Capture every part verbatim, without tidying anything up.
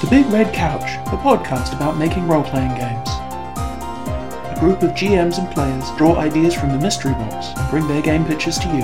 The Big Red Couch, a podcast about making role-playing games. A group of G Ms and players draw ideas from the mystery box and bring their game pitches to you.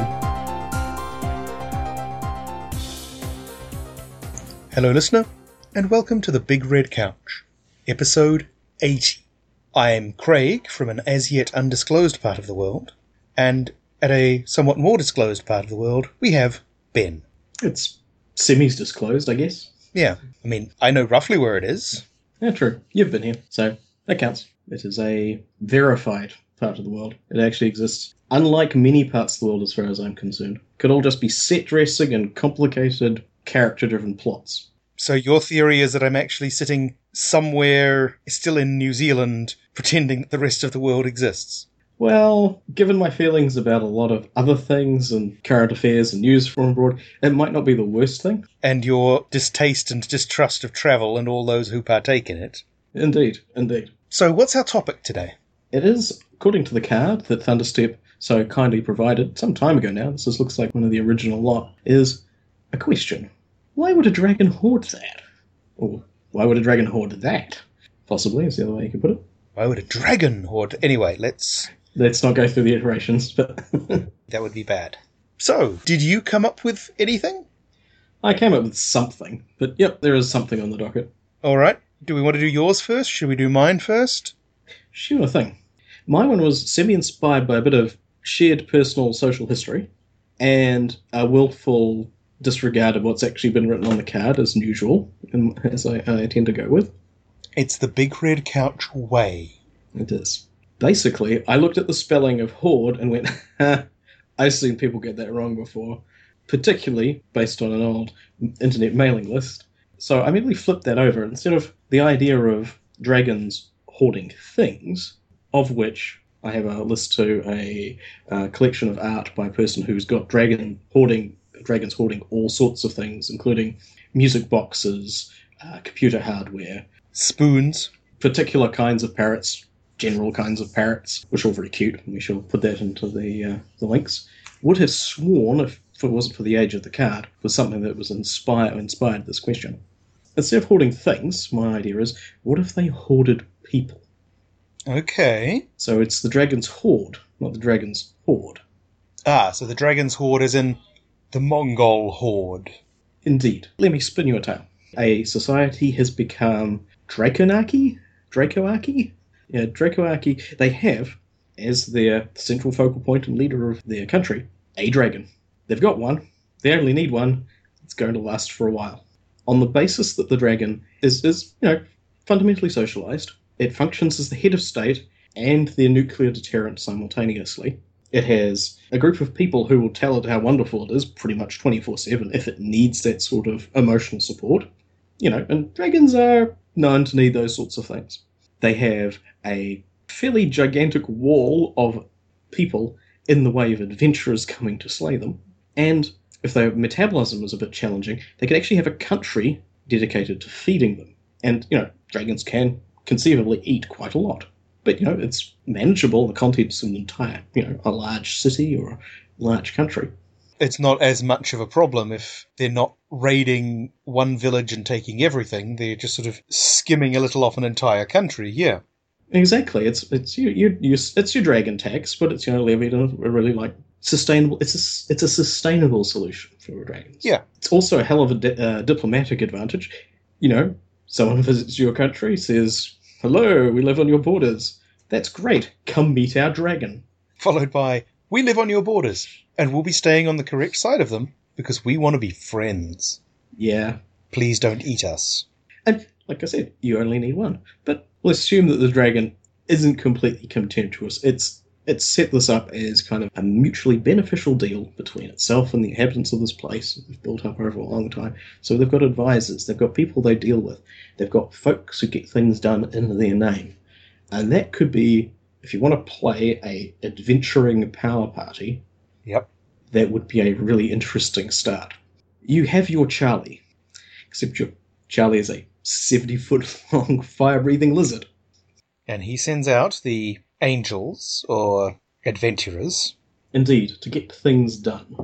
Hello listener, and welcome to The Big Red Couch, episode eighty. I am Craig from an as-yet undisclosed part of the world, and at a somewhat more disclosed part of the world, we have Ben. It's semi-disclosed, I guess. Yeah, I mean, I know roughly where it is. Yeah, true. You've been here, so that counts. It is a verified part of the world. It actually exists. Unlike many parts of the world, as far as I'm concerned. Could all just be set dressing and complicated character-driven plots. So your theory is that I'm actually sitting somewhere still in New Zealand, pretending that the rest of the world exists? Well, given my feelings about a lot of other things and current affairs and news from abroad, it might not be the worst thing. And your distaste and distrust of travel and all those who partake in it. Indeed, indeed. So what's our topic today? It is, according to the card that Thunderstep so kindly provided some time ago now, this is, looks like one of the original lot, is a question. Why would a dragon hoard that? Or why would a dragon hoard that? Possibly, is the other way you could put it. Why would a dragon hoard... Anyway, let's... Let's not go through the iterations, but... That would be bad. So, did you come up with anything? I came up with something, but yep, there is something on the docket. Alright. Do we want to do yours first? Should we do mine first? Sure thing. My one was semi-inspired by a bit of shared personal social history, and a willful disregard of what's actually been written on the card, as usual, and as I, I tend to go with. It's the Big Red Couch way. It is. Basically, I looked at the spelling of hoard and went, ha, I've seen people get that wrong before, particularly based on an old internet mailing list. So I immediately flipped that over. Instead of the idea of dragons hoarding things, of which I have a list to a, a collection of art by a person who's got dragon hoarding, dragons hoarding all sorts of things, including music boxes, uh, computer hardware, spoons, particular kinds of parrots, general kinds of parrots, which are all very cute, and we shall put that into the uh, the links. Would have sworn, if it wasn't for the age of the card, was something that was inspire, inspired this question. Instead of hoarding things, my idea is, what if they hoarded people? Okay. So it's the dragon's hoard, not the dragon's hoard. Ah, so the dragon's hoard is in the Mongol horde. Indeed. Let me spin you a tale. A society has become Draconarchy? Dracoarchy? Yeah, Dracoarchy. They have, as their central focal point and leader of their country, a dragon. They've got one. They only need one. It's going to last for a while. On the basis that the dragon is, is you know, fundamentally socialized, it functions as the head of state and their nuclear deterrent simultaneously. It has a group of people who will tell it how wonderful it is pretty much twenty-four seven if it needs that sort of emotional support. You know, and dragons are known to need those sorts of things. They have a fairly gigantic wall of people in the way of adventurers coming to slay them. And if their metabolism is a bit challenging, they could actually have a country dedicated to feeding them. And, you know, dragons can conceivably eat quite a lot. But, you know, it's manageable in the context of an entire, you know, a large city or a large country. It's not as much of a problem if they're not raiding one village and taking everything. They're just sort of skimming a little off an entire country, yeah. Exactly. It's it's you, you, you it's your dragon tax, but it's, you know, levied in a really, like, sustainable. It's a, it's a sustainable solution for dragons. Yeah. It's also a hell of a di- uh, diplomatic advantage. You know, someone visits your country, says, hello, we live on your borders. That's great. Come meet our dragon. Followed by, we live on your borders, and we'll be staying on the correct side of them, because we want to be friends. Yeah. Please don't eat us. And, like I said, you only need one. But we'll assume that the dragon isn't completely contemptuous. It's it's set this up as kind of a mutually beneficial deal between itself and the inhabitants of this place that they've built up over a long time. So they've got advisors, they've got people they deal with, they've got folks who get things done in their name. And that could be, if you want to play a adventuring power party, yep, that would be a really interesting start. You have your Charlie, except your Charlie is a seventy-foot-long fire-breathing lizard. And he sends out the angels, or adventurers. Indeed, to get things done.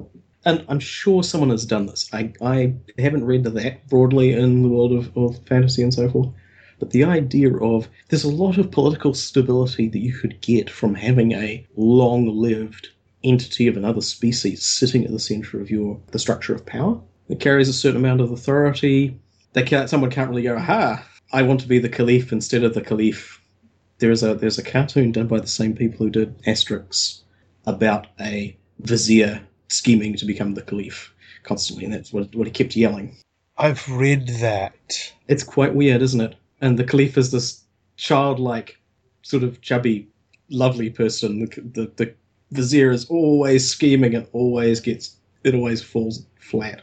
and I'm sure someone has done this. I, I haven't read that broadly in the world of, of fantasy and so forth, but the idea of there's a lot of political stability that you could get from having a long-lived entity of another species sitting at the centre of your the structure of power. It carries a certain amount of authority. They can't, someone can't really go, aha, I want to be the Caliph instead of the Caliph. There's a there's a cartoon done by the same people who did Asterix about a vizier scheming to become the Caliph constantly, and that's what, what he kept yelling. I've read that. It's quite weird, isn't it? And the Caliph is this childlike, sort of chubby, lovely person. The, the, the vizier is always scheming and always gets, it always falls flat.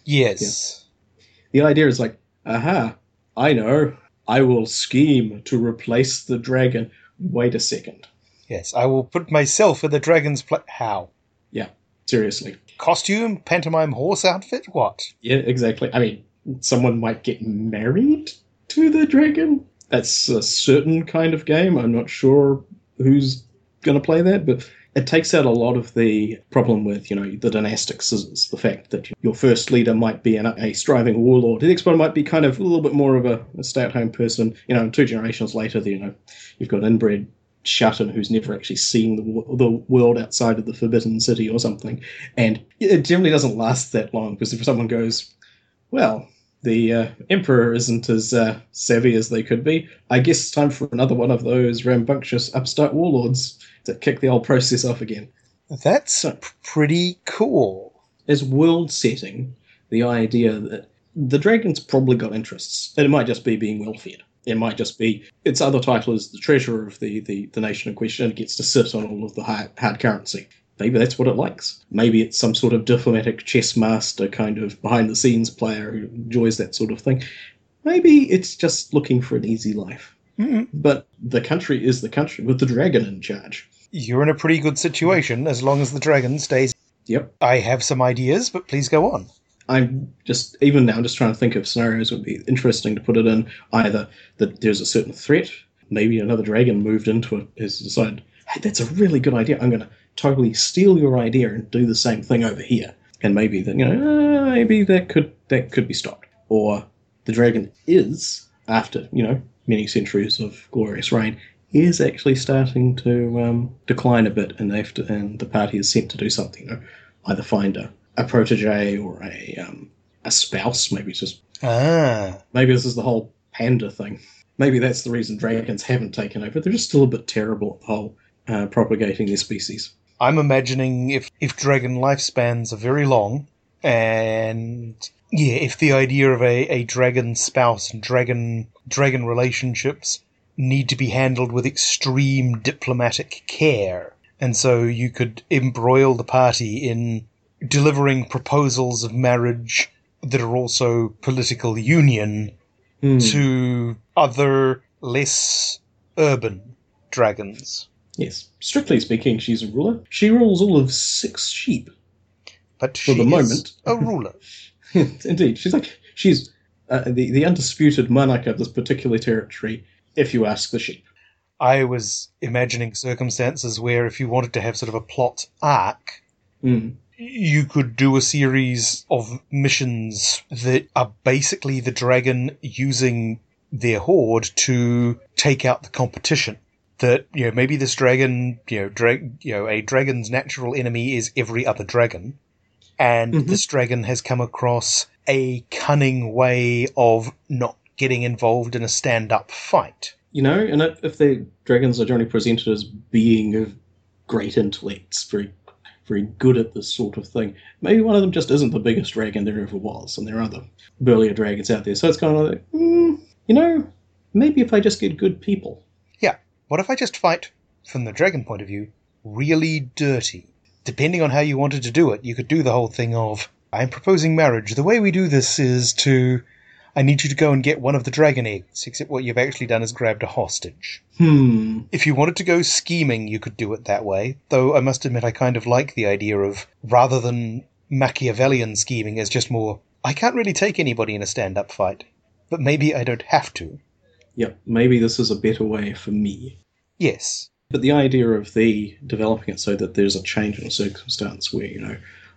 Yes. Yeah. The idea is like, aha, I know, I will scheme to replace the dragon. Wait a second. Yes, I will put myself in the dragon's place. How? Yeah, seriously. Costume? Pantomime horse outfit? What? Yeah, exactly. I mean, someone might get married to the dragon. That's a certain kind of game. I'm not sure who's going to play that, but it takes out a lot of the problem with, you know, the dynastic scissors. The fact that your first leader might be an, a striving warlord. The next one might be kind of a little bit more of a, a stay-at-home person. You know, two generations later, you know, you've got inbred Shutton who's never actually seen the, the world outside of the Forbidden City or something. And it generally doesn't last that long, because if someone goes, well, the uh, Emperor isn't as uh, savvy as they could be, I guess it's time for another one of those rambunctious upstart warlords to kick the old process off again. That's So, p- pretty cool. as world setting, the idea that the dragon's probably got interests. And it might just be being well fed. It might just be its other title is the treasurer of the, the, the nation in question, and it gets to sit on all of the hard, hard currency. Maybe that's what it likes. Maybe it's some sort of diplomatic chess master kind of behind-the-scenes player who enjoys that sort of thing. Maybe it's just looking for an easy life. Mm-hmm. But the country is the country with the dragon in charge. You're in a pretty good situation as long as the dragon stays. Yep. I have some ideas, but please go on. I'm just, even now, just trying to think of scenarios that would be interesting to put it in. Either that there's a certain threat, maybe another dragon moved into it, has decided, hey, that's a really good idea. I'm going to totally steal your idea and do the same thing over here. And maybe that, you know, uh, maybe that could that could be stopped. Or the dragon is, after, you know, many centuries of glorious reign, is actually starting to um, decline a bit, and they have to, and the party is sent to do something. You know, either find a, a protege or a um, a spouse. Maybe it's just Ah. maybe this is the whole panda thing. Maybe that's the reason dragons haven't taken over. They're just still a bit terrible at the whole uh, propagating their species. I'm imagining if, if dragon lifespans are very long, and yeah, if the idea of a, a dragon spouse and dragon dragon relationships need to be handled with extreme diplomatic care, and so you could embroil the party in delivering proposals of marriage that are also political union Hmm. to other less urban dragons. Yes, strictly speaking, she's a ruler. She rules all of six sheep. But For she the is moment. a ruler. Indeed, she's like she's uh, the the undisputed monarch of this particular territory. If you ask the sheep. I was imagining circumstances where if you wanted to have sort of a plot arc, Mm. you could do a series of missions that are basically the dragon using their horde to take out the competition. That, you know, maybe this dragon, you know, dra- you know, a dragon's natural enemy is every other dragon, and Mhm. this dragon has come across a cunning way of not getting involved in a stand-up fight. You know, and if, if the dragons are generally presented as being of great intellects, very very good at this sort of thing, maybe one of them just isn't the biggest dragon there ever was, and there are other burlier dragons out there. So it's kind of like, mm, you know, maybe if I just get good people. Yeah, what if I just fight, from the dragon point of view, really dirty? Depending on how you wanted to do it, you could do the whole thing of, I'm proposing marriage. The way we do this is to, I need you to go and get one of the dragon eggs, except what you've actually done is grabbed a hostage. Hmm. If you wanted to go scheming, you could do it that way, though I must admit I kind of like the idea of, rather than Machiavellian scheming, as just more, I can't really take anybody in a stand-up fight, but maybe I don't have to. Yep, maybe this is a better way for me. Yes. But the idea of the developing it so that there's a change in circumstance where, you know,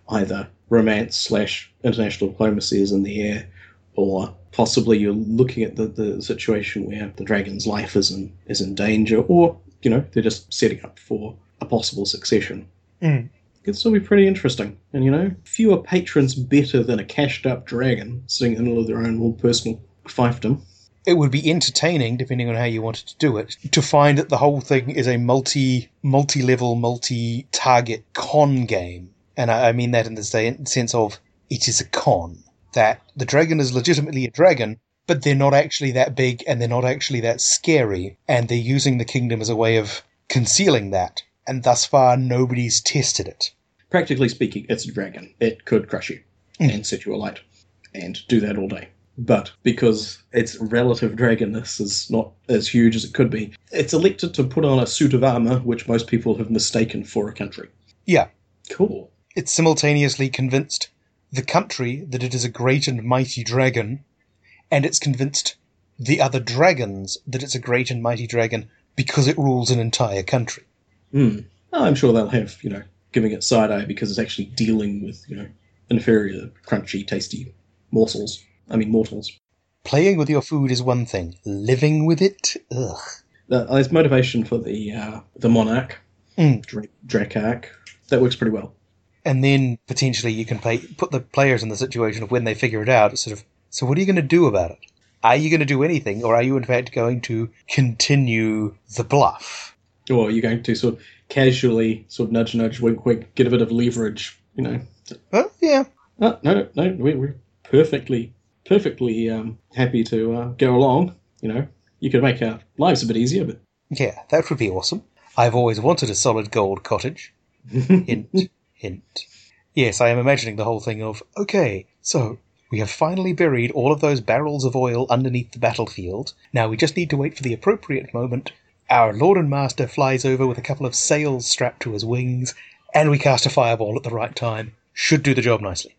either romance slash international diplomacy is in the air, or possibly you're looking at the, the situation where the dragon's life is in, is in danger, or, you know, they're just setting up for a possible succession. Mm. It could still be pretty interesting. And, you know, fewer patrons better than a cashed-up dragon sitting in the middle of their own little personal fiefdom. It would be entertaining, depending on how you wanted to do it, to find that the whole thing is a multi, multi-level, multi-target con game. And I, I mean that in the sense of, it is a con. That the dragon is legitimately a dragon, but they're not actually that big and they're not actually that scary, and they're using the kingdom as a way of concealing that. And thus far, nobody's tested it. Practically speaking, it's a dragon. It could crush you mm. and set you alight and do that all day. But because its relative dragonness is not as huge as it could be, it's elected to put on a suit of armour which most people have mistaken for a country. Yeah. Cool. It's simultaneously convinced the country that it is a great and mighty dragon, and it's convinced the other dragons that it's a great and mighty dragon because it rules an entire country. Hmm. Oh, I'm sure they'll have, you know, giving it side-eye because it's actually dealing with, you know, inferior, crunchy, tasty morsels. I mean, mortals. Playing with your food is one thing. Living with it? Ugh. Uh, there's motivation for the uh, the monarch, mm. Dra- Dracarch. That works pretty well. And then, potentially, you can play, put the players in the situation of when they figure it out, sort of, so what are you going to do about it? Are you going to do anything, or are you, in fact, going to continue the bluff? Or are you going to sort of casually, sort of nudge, nudge, wink, wink, get a bit of leverage, you know? Oh, yeah. Oh, no, no, we're, we're perfectly, perfectly um, happy to uh, go along, you know? You could make our lives a bit easier, but... Yeah, that would be awesome. I've always wanted a solid gold cottage. Hint. Hint. Yes, I am imagining the whole thing of, okay, so we have finally buried all of those barrels of oil underneath the battlefield. Now we just need to wait for the appropriate moment. Our Lord and Master flies over with a couple of sails strapped to his wings, and we cast a fireball at the right time. Should do the job nicely.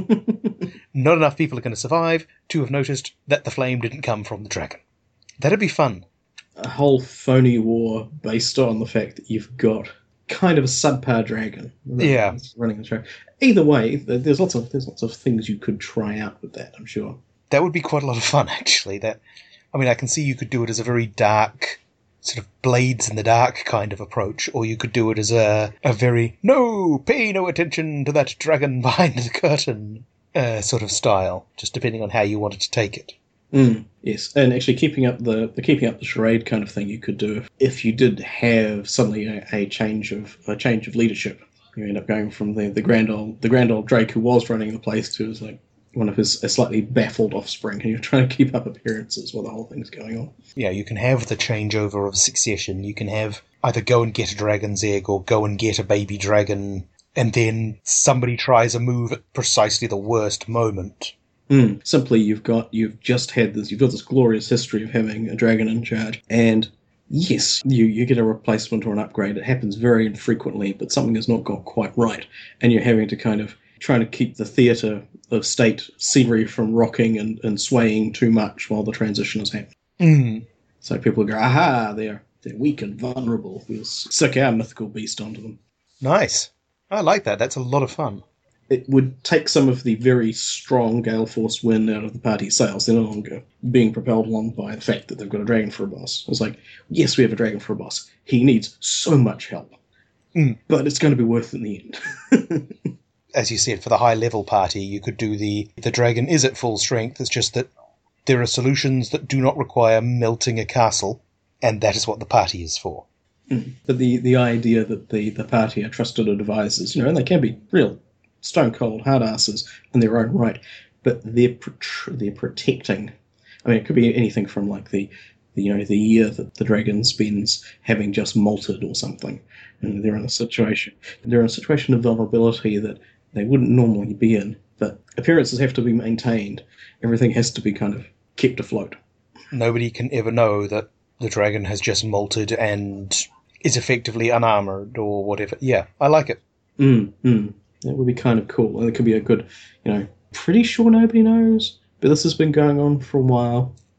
Not enough people are going to survive to have noticed that the flame didn't come from the dragon. That'd be fun. A whole phony war based on the fact that you've got kind of a subpar dragon. Yeah, running the show. Either way, there's lots of there's lots of things you could try out with that. I'm sure that would be quite a lot of fun. Actually, that I mean, I can see you could do it as a very dark, sort of Blades in the Dark kind of approach, or you could do it as a a very no, pay no attention to that dragon behind the curtain uh, sort of style. Just depending on how you wanted to take it. Mm, yes, and actually keeping up the, the keeping up the charade kind of thing you could do if, if you did have suddenly a, a change of a change of leadership. You end up going from the, the grand old the grand old Drake who was running the place to as like one of his a slightly baffled offspring, and you're trying to keep up appearances while the whole thing's going on. Yeah, you can have the changeover of succession. You can have either go and get a dragon's egg or go and get a baby dragon, and then somebody tries a move at precisely the worst moment. Mm. Simply, you've got you've just had this you've got this glorious history of having a dragon in charge, and yes, you, you get a replacement or an upgrade. It happens very infrequently, but something has not got quite right, and you're having to kind of trying to keep the theatre of state scenery from rocking and, and swaying too much while the transition is happening. Mm. So people go, aha, they're they're weak and vulnerable. We'll sick our mythical beast onto them. Nice. I like that. That's a lot of fun. It would take some of the very strong Gale Force wind out of the party's sails. They're no longer being propelled along by the fact that they've got a dragon for a boss. It's like, yes, we have a dragon for a boss. He needs so much help. Mm. But it's going to be worth it in the end. As you said, for the high-level party, you could do the, the dragon is at full strength. It's just that there are solutions that do not require melting a castle, and that is what the party is for. Mm. But the, the idea that the, the party are trusted advisors, you know, and they can be real stone-cold hard-asses in their own right, but they're pro- they're protecting. I mean, it could be anything from like the, the you know the year that the dragon spends having just molted or something, and they're in a situation they're in a situation of vulnerability that they wouldn't normally be in. But appearances have to be maintained. Everything has to be kind of kept afloat. Nobody can ever know that the dragon has just molted and is effectively unarmored or whatever. Yeah, I like it. Mm, mm. That would be kind of cool. And it could be a good, you know, pretty sure nobody knows, but this has been going on for a while.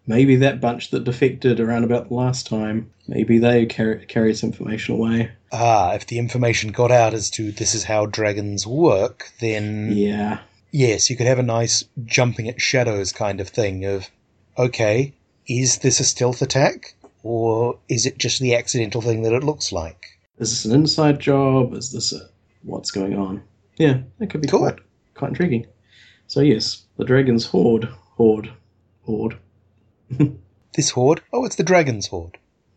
maybe that bunch that defected around about the last time, maybe they carry, carry this information away. Ah, if the information got out as to this is how dragons work, then... Yeah. Yes, you could have a nice jumping at shadows kind of thing of, okay, is this a stealth attack? Or is it just the accidental thing that it looks like? Is this an inside job? Is this a... what's going on? Yeah, that could be Cool. quite, quite intriguing. So yes, the dragon's horde. Horde. Horde. This horde? Oh, it's the dragon's horde.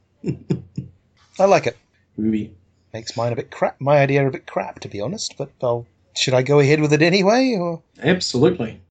I like it. Movie. Makes mine a bit crap. My idea a bit crap, to be honest. But I'll, should I go ahead with it anyway? Or Absolutely.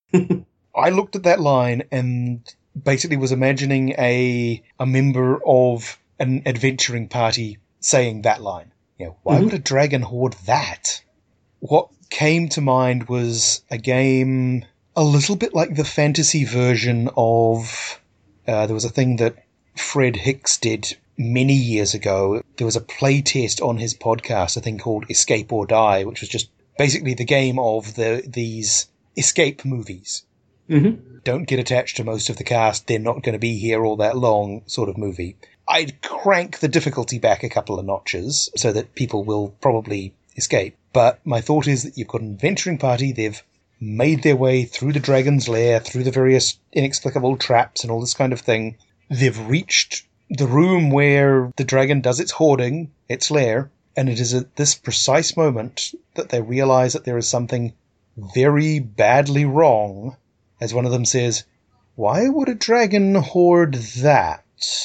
I looked at that line and basically was imagining a a member of an adventuring party saying that line. You know, why Mhm. would a dragon hoard that? What came to mind was a game a little bit like the fantasy version of... Uh, there was a thing that Fred Hicks did many years ago. There was a play test on his podcast, a thing called Escape or Die, which was just basically the game of the these escape movies. Mm-hmm. Don't get attached to most of the cast, they're not going to be here all that long sort of movie. I'd crank the difficulty back a couple of notches so that people will probably escape. But my thought is that you've got an adventuring party, they've made their way through the dragon's lair, through the various inexplicable traps and all this kind of thing. They've reached the room where the dragon does its hoarding, its lair, and it is at this precise moment that they realize that there is something very badly wrong, as one of them says, "Why would a dragon hoard that?"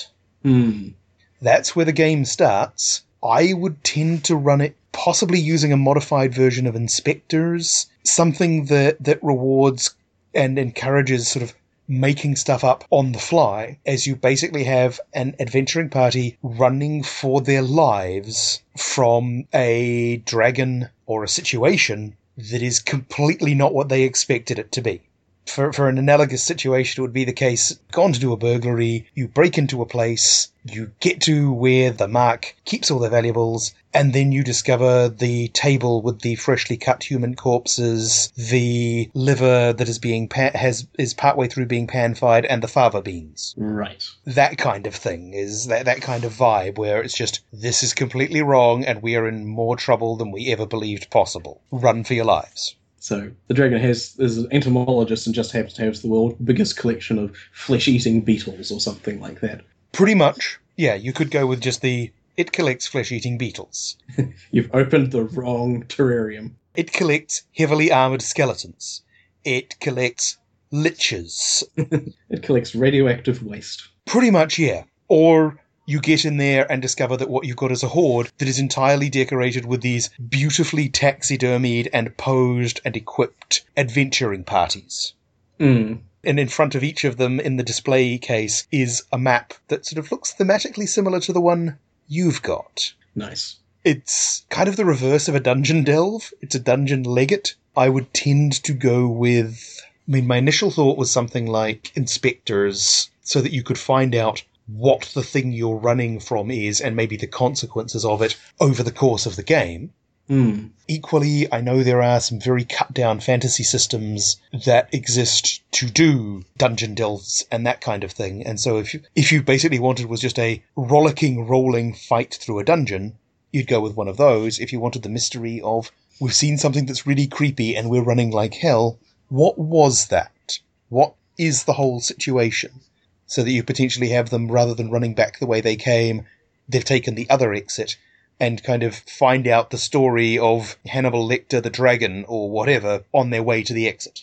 Hmm. That's where the game starts. I would tend to run it possibly using a modified version of Inspectors, something that, that rewards and encourages sort of making stuff up on the fly, as you basically have an adventuring party running for their lives from a dragon or a situation that is completely not what they expected it to be. For for an analogous situation, it would be the case, gone to do a burglary, you break into a place, you get to where the mark keeps all their valuables, and then you discover the table with the freshly cut human corpses, the liver that is being pa- has is partway through being pan-fried, and the fava beans. Right. That kind of thing is that, that kind of vibe where it's just, this is completely wrong and we are in more trouble than we ever believed possible. Run for your lives. So the dragon has is an entomologist and just happens to have the world's biggest collection of flesh-eating beetles or something like that. Pretty much. Yeah, you could go with just the, it collects flesh-eating beetles. You've opened the wrong terrarium. It collects heavily armoured skeletons. It collects liches. It collects radioactive waste. Pretty much, yeah. Or you get in there and discover that what you've got is a horde that is entirely decorated with these beautifully taxidermied and posed and equipped adventuring parties. Mm. And in front of each of them in the display case is a map that sort of looks thematically similar to the one you've got. Nice. It's kind of the reverse of a dungeon delve. It's a dungeon legate. I would tend to go with... I mean, my initial thought was something like Inspectors, so that you could find out what the thing you're running from is and maybe the consequences of it over the course of the game. Mm. Equally, I know there are some very cut-down fantasy systems that exist to do dungeon delves and that kind of thing. And so if you, if you basically wanted was just a rollicking, rolling fight through a dungeon, you'd go with one of those. If you wanted the mystery of, we've seen something that's really creepy and we're running like hell, what was that? What is the whole situation? So that you potentially have them, rather than running back the way they came, they've taken the other exit and kind of find out the story of Hannibal Lecter the dragon or whatever on their way to the exit.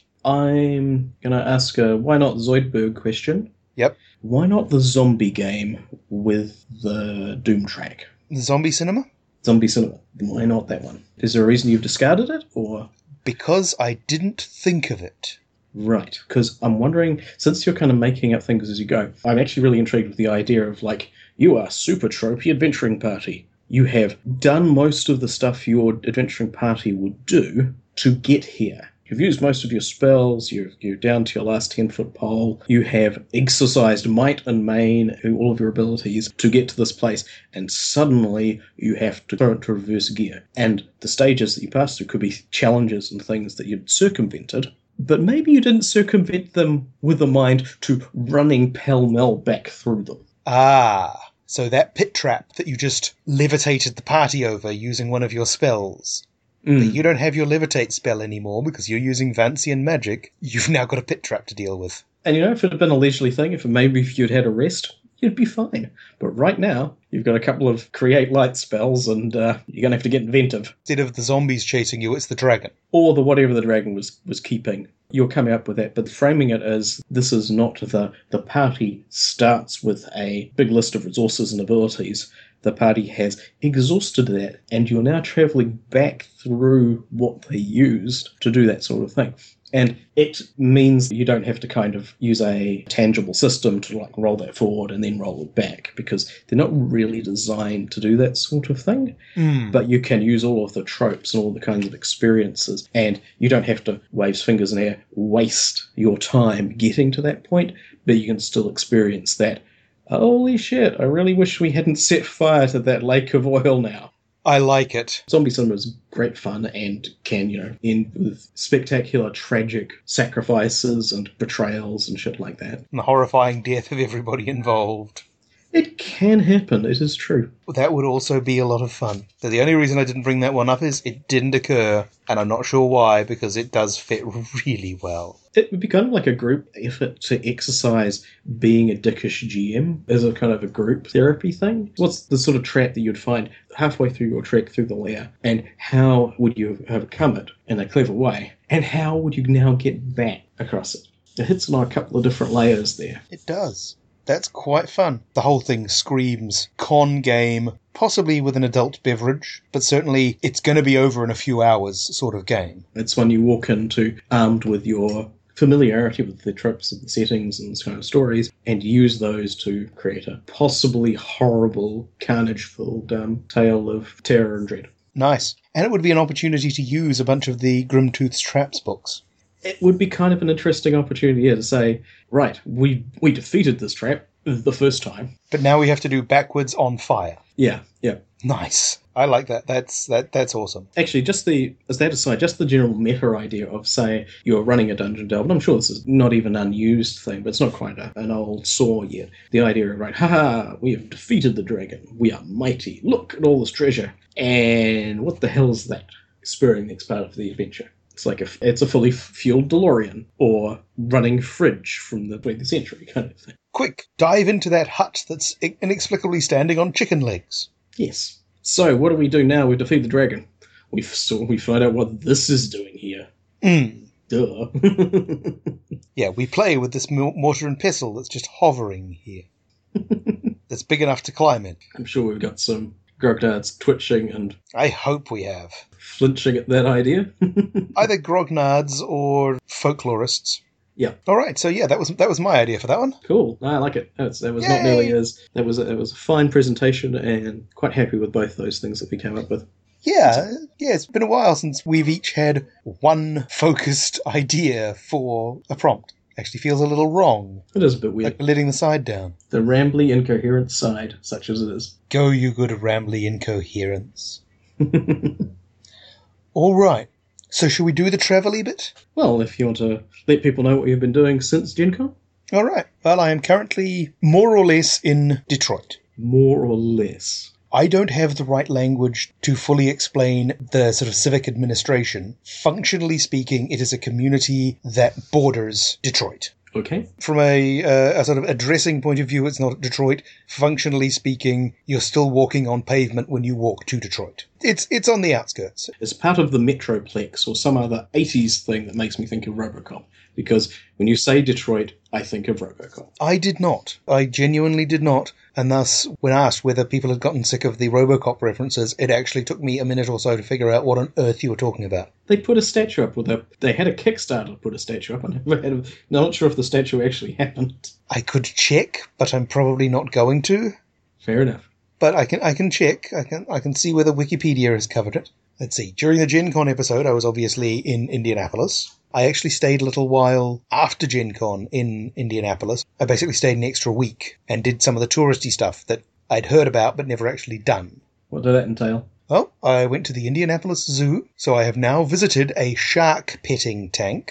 I'm going to ask a why not Zoidberg question. Yep. Why not the zombie game with the Doom track? The zombie cinema? Zombie cinema. Why not that one? Is there a reason you've discarded it, or...? Because I didn't think of it. Right, because I'm wondering, since you're kind of making up things as you go, I'm actually really intrigued with the idea of, like, you are super tropey adventuring party. You have done most of the stuff your adventuring party would do to get here. You've used most of your spells, you're, you're down to your last ten-foot pole, you have exercised might and main, all of your abilities to get to this place, and suddenly you have to throw it to reverse gear. And the stages that you pass through could be challenges and things that you'd circumvented, but maybe you didn't circumvent them with a mind to running pell-mell back through them. Ah, so that pit trap that you just levitated the party over using one of your spells. Mm. But you don't have your levitate spell anymore because you're using Vancian magic. You've now got a pit trap to deal with. And you know, if it had been a leisurely thing, if maybe if you'd had a rest, you'd be fine. But right now, you've got a couple of create light spells, and uh, you're going to have to get inventive. Instead of the zombies chasing you, it's the dragon. Or the whatever the dragon was, was keeping. You're coming up with that, but framing it as this is not the, the party starts with a big list of resources and abilities. The party has exhausted that, and you're now travelling back through what they used to do that sort of thing. And it means that you don't have to kind of use a tangible system to like roll that forward and then roll it back, because they're not really designed to do that sort of thing. Mm. But you can use all of the tropes and all the kinds of experiences, and you don't have to, waves fingers in air, waste your time getting to that point, but you can still experience that. Holy shit, I really wish we hadn't set fire to that lake of oil now. I like it. Zombie cinema is great fun and can, you know, end with spectacular, tragic sacrifices and betrayals and shit like that. And the horrifying death of everybody involved. It can happen, it is true. That would also be a lot of fun. So the only reason I didn't bring that one up is it didn't occur, and I'm not sure why, because it does fit really well. It would be kind of like a group effort to exercise being a dickish G M as a kind of a group therapy thing. What's the sort of trap that you'd find halfway through your trek through the lair, and how would you overcome it in a clever way, and how would you now get back across it? It hits on a couple of different layers there. It does. That's quite fun. The whole thing screams con game, possibly with an adult beverage, but certainly it's going to be over in a few hours sort of game. It's one you walk into armed with your familiarity with the tropes and the settings and this kind of stories, and use those to create a possibly horrible, carnage-filled um, tale of terror and dread. Nice. And it would be an opportunity to use a bunch of the Grimtooth's Traps books. It would be kind of an interesting opportunity here to say, right, we we defeated this trap the first time. But now we have to do backwards on fire. Yeah, yeah. Nice. I like that. That's that. That's awesome. Actually, just the, as that aside, just the general meta idea of, say, you're running a dungeon delve, and I'm sure this is not even an unused thing, but it's not quite a, an old saw yet. The idea of, right, haha, we have defeated the dragon. We are mighty. Look at all this treasure. And what the hell is that? Spurring the next part of the adventure. It's like a, it's a fully fueled DeLorean, or running fridge from the twentieth century kind of thing. Quick, dive into that hut that's inexplicably standing on chicken legs. Yes. So, what do we do now? We defeat the dragon. We so we find out what this is doing here. Mm. Duh. Yeah, we play with this mortar and pestle that's just hovering here. That's big enough to climb in. I'm sure we've got some grognards twitching and I hope we have. flinching at that idea. Either grognards or folklorists. Yeah. All right. So yeah, that was that was my idea for that one. Cool. No, I like it. That's, that was Yay! not nearly as that was a, it was a fine presentation, and quite happy with both those things that we came up with. Yeah, yeah. It's been a while since we've each had one focused idea for a prompt. Actually, feels a little wrong. It is a bit weird. Like we're letting the side down. The rambly, incoherent side, such as it is. Go, you good rambly incoherence. All right. So should we do the travel-y bit? Well, if you want to let people know what you've been doing since Gen Con. All right. Well, I am currently more or less in Detroit. More or less. I don't have the right language to fully explain the sort of civic administration. Functionally speaking, it is a community that borders Detroit. Okay. From a, uh, a sort of addressing point of view, it's not Detroit. Functionally speaking, you're still walking on pavement when you walk to Detroit. It's it's on the outskirts. It's part of the Metroplex or some other eighties thing that makes me think of RoboCop. Because when you say Detroit, I think of RoboCop. I did not. I genuinely did not. And thus, when asked whether people had gotten sick of the RoboCop references, it actually took me a minute or so to figure out what on earth you were talking about. They put a statue up with a... They had a Kickstarter to put a statue up. I never had a, not sure if the statue actually happened. I could check, but I'm probably not going to. Fair enough. But I can I can check. I can I can see whether Wikipedia has covered it. Let's see. During the Gen Con episode, I was obviously in Indianapolis. I actually stayed a little while after Gen Con in Indianapolis. I basically stayed an extra week and did some of the touristy stuff that I'd heard about but never actually done. What did that entail? Well, I went to the Indianapolis Zoo, so I have now visited a shark petting tank.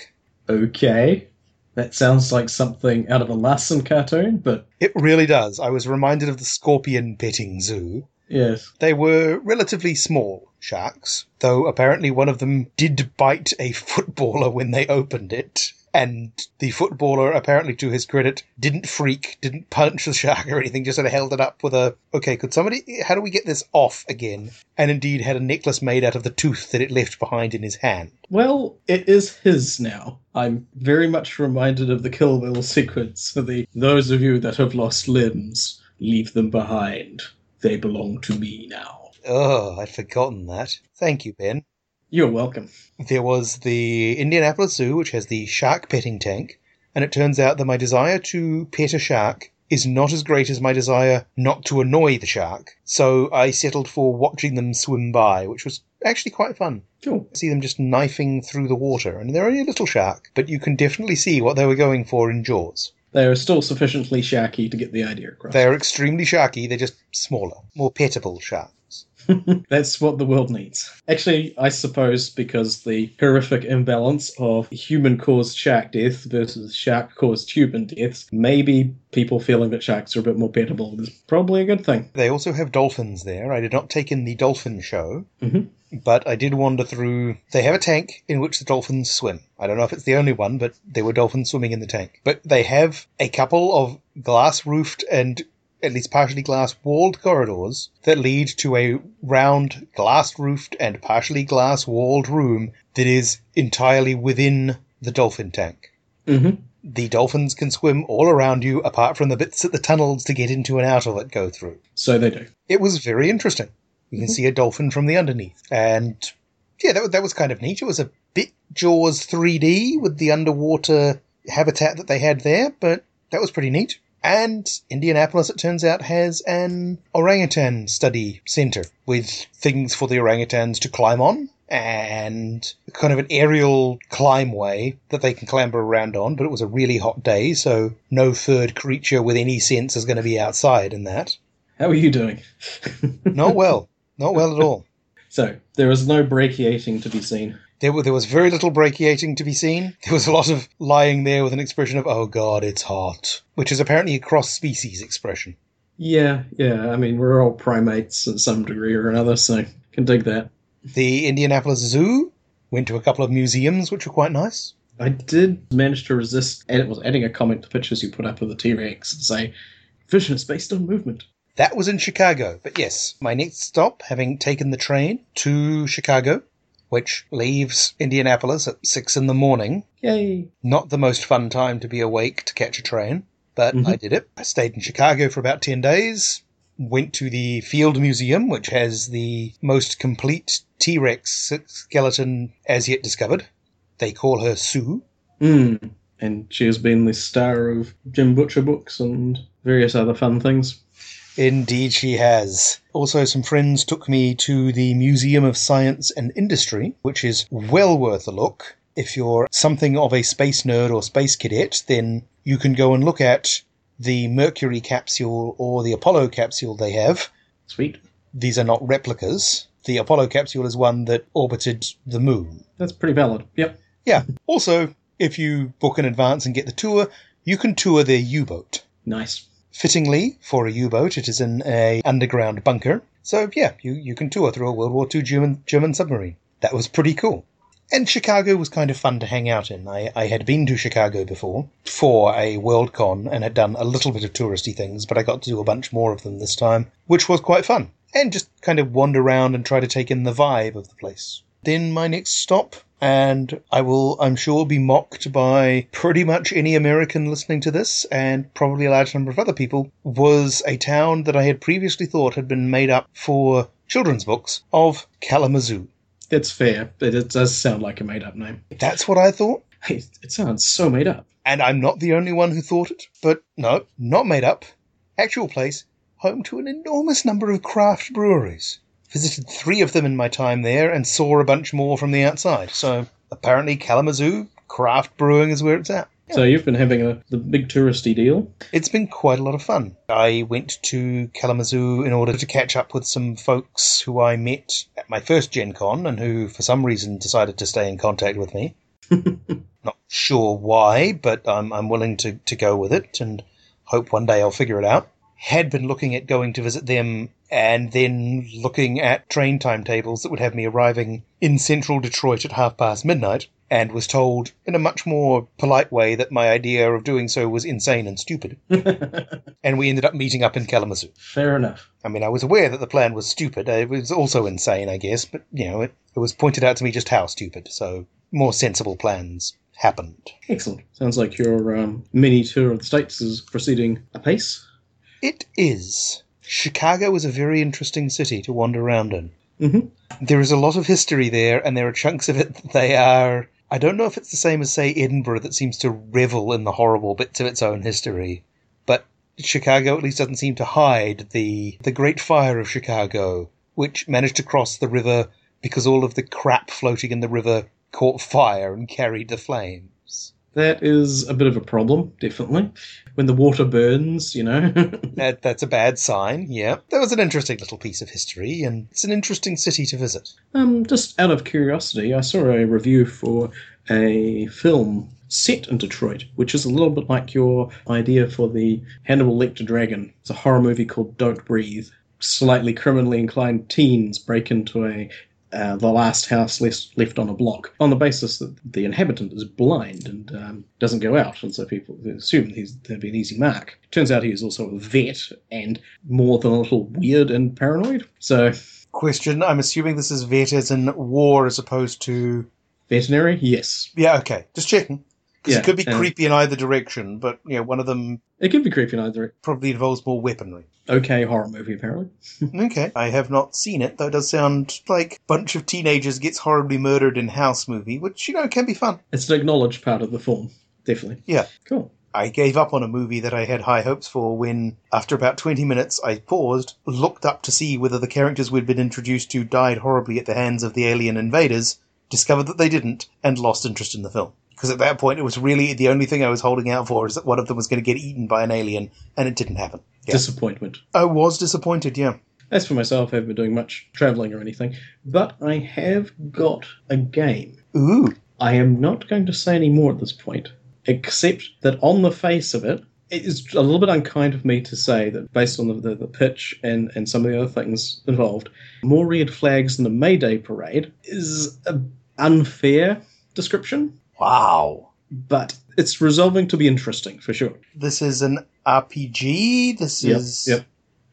Okay. That sounds like something out of a Larson cartoon, but It really does. I was reminded of the Scorpion Petting Zoo. yes. They were relatively small sharks, though apparently one of them did bite a footballer when they opened it. And the footballer, apparently to his credit, didn't freak, didn't punch the shark or anything, just sort of held it up with a, okay, could somebody, how do we get this off again? And indeed had a necklace made out of the tooth that it left behind in his hand. Well, it is his now. I'm very much reminded of the Kill Bill sequence for the those of you that have lost limbs, leave them behind. They belong to me now. Oh, I'd forgotten that. Thank you, Ben. You're welcome. There was the Indianapolis Zoo, which has the shark petting tank, and it turns out that my desire to pet a shark is not as great as my desire not to annoy the shark. So I settled for watching them swim by, which was actually quite fun. Cool. See them just knifing through the water, and they're only a little shark, but you can definitely see what they were going for in Jaws. They are still sufficiently sharky to get the idea across. They're extremely sharky, they're just smaller, more pettable sharks. That's what the world needs. Actually, I suppose because the horrific imbalance of human-caused shark death versus shark-caused human deaths, maybe people feeling that sharks are a bit more pettable is probably a good thing. They also have dolphins there. I did not take in the dolphin show, Mm-hmm. but I did wander through. They have a tank in which the dolphins swim. I don't know if it's the only one, but there were dolphins swimming in the tank. But they have a couple of glass-roofed and at least partially glass-walled corridors that lead to a round, glass-roofed and partially glass-walled room that is entirely within the dolphin tank. Mm-hmm. The dolphins can swim all around you, apart from the bits that the tunnels to get into and out of it go through. So they do. It was very interesting. You can see a dolphin from the underneath. And, yeah, that, that was kind of neat. It was a bit Jaws three D with the underwater habitat that they had there, but that was pretty neat. And Indianapolis, it turns out, has an orangutan study center with things for the orangutans to climb on and kind of an aerial climbway that they can clamber around on. But it was a really hot day, so no third creature with any sense is going to be outside in that. How are you doing? Not well. Not well at all. So, there is no brachiating to be seen. There, were, there was very little brachiating to be seen. There was a lot of lying there with an expression of, oh god, it's hot, which is apparently a cross-species expression. Yeah, yeah, I mean, we're all primates in some degree or another, so can dig that. The Indianapolis Zoo went to a couple of museums, which were quite nice. I did manage to resist, and it was adding a comment to pictures you put up of the T-Rex and say, vision is based on movement. That was in Chicago, but yes, my next stop, having taken the train to Chicago, which leaves Indianapolis at six in the morning. Yay. Not the most fun time to be awake to catch a train, but Mm-hmm. I did it. I stayed in Chicago for about ten days, went to the Field Museum, which has the most complete T-Rex skeleton as yet discovered. They call her Sue. Mm. And she has been the star of Jim Butcher books and various other fun things. Indeed she has. Also, some friends took me to the Museum of Science and Industry, which is well worth a look. If you're something of a space nerd or space cadet, then you can go and look at the Mercury capsule or the Apollo capsule they have. Sweet. These are not replicas. The Apollo capsule is one that orbited the moon. That's pretty valid. Yep. Yeah. Also, if you book in advance and get the tour, you can tour their U-boat. Nice. Fittingly, for a U-boat, it is in a underground bunker. So, yeah, you, you can tour through a World War Two German, German submarine. That was pretty cool. And Chicago was kind of fun to hang out in. I, I had been to Chicago before for a Worldcon and had done a little bit of touristy things, but I got to do a bunch more of them this time, which was quite fun. And just kind of wander around and try to take in the vibe of the place. Then my next stop, and I will, I'm sure, be mocked by pretty much any American listening to this, and probably a large number of other people, was a town that I had previously thought had been made up for children's books of Kalamazoo. That's fair, but it does sound like a made-up name. That's what I thought, Hey, it sounds so made up. and I'm not the only one who thought it, but no, not made up. Actual place, home to an enormous number of craft breweries. Visited three of them in my time there and saw a bunch more from the outside. So apparently Kalamazoo, craft brewing is where it's at. So you've been having a the big touristy deal. It's been quite a lot of fun. I went to Kalamazoo in order to catch up with some folks who I met at my first Gen Con and who, for some reason, decided to stay in contact with me. Not sure why, but I'm, I'm willing to, to go with it and hope one day I'll figure it out. Had been looking at going to visit them and then looking at train timetables that would have me arriving in central Detroit at half past midnight, and was told in a much more polite way that my idea of doing so was insane and stupid. And we ended up meeting up in Kalamazoo. Fair enough. I mean, I was aware that the plan was stupid. It was also insane, I guess, but, you know, it, it was pointed out to me just how stupid, so more sensible plans happened. Excellent. Sounds like your um, mini tour of the States is proceeding apace. It is. Chicago is a very interesting city to wander around in. Mm-hmm. There is a lot of history there, and there are chunks of it that they are... I don't know if it's the same as, say, Edinburgh, that seems to revel in the horrible bits of its own history. But Chicago at least doesn't seem to hide the the Great Fire of Chicago, which managed to cross the river because all of the crap floating in the river caught fire and carried the flames. That is a bit of a problem, definitely. When the water burns, you know. that, that's a bad sign, yeah. That was an interesting little piece of history, and it's an interesting city to visit. Um, just out of curiosity, I saw a review for a film set in Detroit, which is a little bit like your idea for the Hannibal Lecter Dragon. It's a horror movie called Don't Breathe. Slightly criminally inclined teens break into a Uh, the last house left, left on a block, on the basis that the inhabitant is blind and um, doesn't go out, and so people assume he's, there'd be an easy mark. Turns out he is also a vet, and more than a little weird and paranoid. So, question, I'm assuming this is vet as in war as opposed to... veterinary? Yes. Yeah, okay. Just checking. Because Yeah, it could be uh, creepy in either direction, but, you know, one of them It could be creepy in either. probably involves more weaponry. Okay, horror movie, apparently. Okay. I have not seen it, though it does sound like a bunch of teenagers gets horribly murdered in house movie, which, you know, can be fun. It's an acknowledged part of the film, definitely. Yeah. Cool. I gave up on a movie that I had high hopes for when, after about twenty minutes, I paused, looked up to see whether the characters we'd been introduced to died horribly at the hands of the alien invaders, discovered that they didn't, and lost interest in the film. Because at that point, it was really the only thing I was holding out for is that one of them was going to get eaten by an alien, and it didn't happen. Yeah. Disappointment. I was disappointed, yeah. As for myself, I haven't been doing much travelling or anything, but I have got a game. Ooh. I am not going to say any more at this point, except that on the face of it, it is a little bit unkind of me to say that based on the, the, the pitch and, and some of the other things involved, more red flags than a Mayday parade is an unfair description, Wow. but it's resolving to be interesting, for sure. This is an R P G? This Yep, is... yep.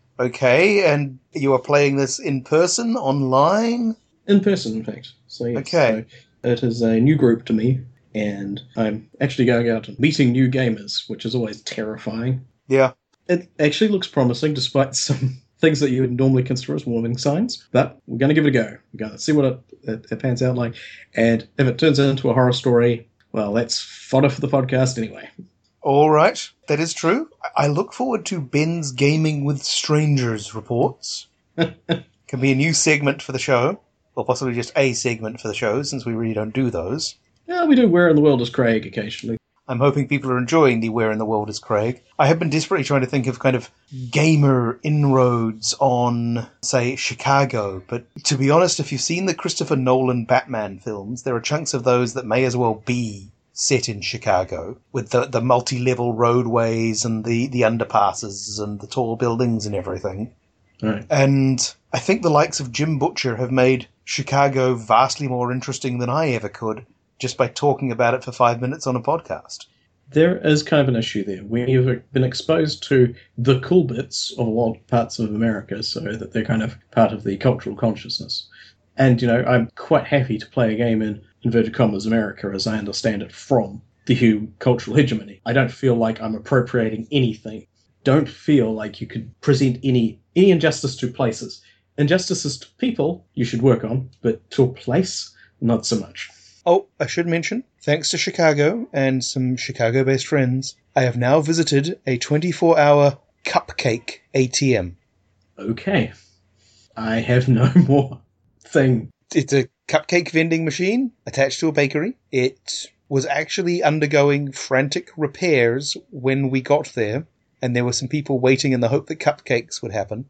Okay, and you are playing this in person, online? In person, in fact. So, yes, Okay. so it is a new group to me, and I'm actually going out and meeting new gamers, which is always terrifying. Yeah. It actually looks promising, despite some things that you would normally consider as warning signs, but we're going to give it a go. We're going to see what it, it, it pans out like, and if it turns into a horror story, well, that's fodder for the podcast anyway. All right, that is true. I look forward to Ben's Gaming with Strangers reports. Can be a new segment for the show, or possibly just a segment for the show, since we really don't do those. Yeah, we do Where in the World is Craig occasionally. I'm hoping people are enjoying the Where in the World is Craig. I have been desperately trying to think of kind of gamer inroads on, say, Chicago, but to be honest, if you've seen the Christopher Nolan Batman films, there are chunks of those that may as well be set in Chicago, with the, the multi-level roadways and the, the underpasses and the tall buildings and everything. All right. And I think the likes of Jim Butcher have made Chicago vastly more interesting than I ever could, just by talking about it for five minutes on a podcast. There is kind of an issue there. We've been exposed to the cool bits of a lot of parts of America, so that they're kind of part of the cultural consciousness. And, you know, I'm quite happy to play a game in inverted commas America as I understand it from the Hugh cultural hegemony. I don't feel like I'm appropriating anything. Don't feel like you could present any any injustice to places. Injustices to people you should work on, but to a place, not so much. Oh, I should mention, thanks to Chicago and some Chicago-based friends, I have now visited a twenty-four hour cupcake A T M. Okay. I have no more thing. It's a cupcake vending machine attached to a bakery. It was actually undergoing frantic repairs when we got there, and there were some people waiting in the hope that cupcakes would happen.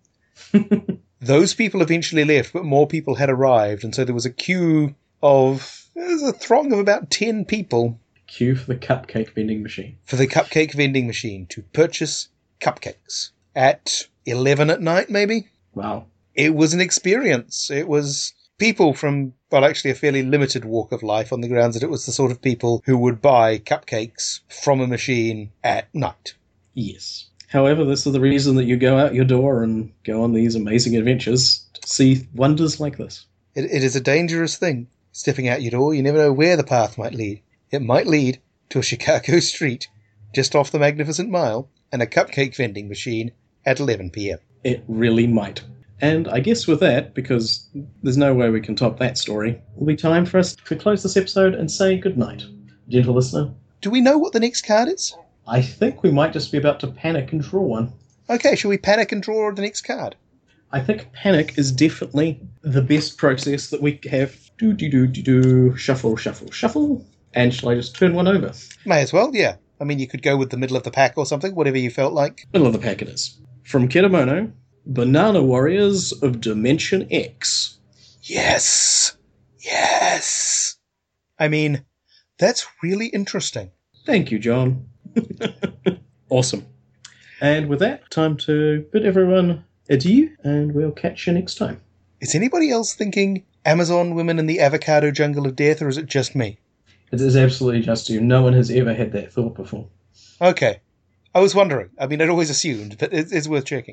Those people eventually left, but more people had arrived, and so there was a queue of... There's a throng of about ten people. Queue for the cupcake vending machine. For the cupcake vending machine to purchase cupcakes at eleven at night, maybe? Wow. It was an experience. It was people from, well, actually a fairly limited walk of life, on the grounds that it was the sort of people who would buy cupcakes from a machine at night. Yes. However, this is the reason that you go out your door and go on these amazing adventures to see wonders like this. It, it is a dangerous thing, stepping out your door. You never know where the path might lead. It might lead to a Chicago street just off the Magnificent Mile and a cupcake vending machine at eleven p.m. It really might. And I guess with that, because there's no way we can top that story, it'll be time for us to close this episode and say goodnight. Gentle listener, Do we know what the next card is? I think we might just be about to panic and draw one. Okay, shall we panic and draw the next card? I think panic is definitely the best process that we have. Do do do do do. Shuffle, shuffle, shuffle. And shall I just turn one over? May as well, yeah. I mean, you could go with the middle of the pack or something, whatever you felt like. Middle of the pack it is. From Kitamono, Banana Warriors of Dimension X. Yes! Yes! I mean, that's really interesting. Thank you, John. Awesome. And with that, time to bid everyone adieu, and we'll catch you next time. Is anybody else thinking Amazon women in the avocado jungle of death, or is it just me? It is absolutely just you. No one has ever had that thought before. Okay. I was wondering. I mean, I'd always assumed, but it's, it's worth checking.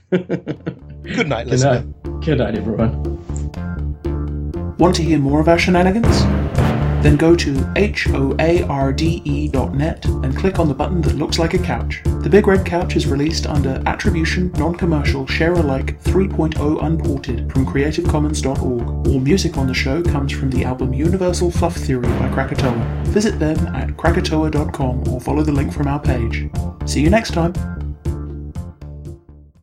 Good night, Good listener. night. Good night, everyone. Want to hear more of our shenanigans? Then go to H O A R D E dot net and click on the button that looks like a couch. The Big Red Couch is released under Attribution, Non-Commercial, Share-alike three point oh Unported from creative commons dot org. All music on the show comes from the album Universal Fluff Theory by Krakatoa. Visit them at krakatoa dot com or follow the link from our page. See you next time!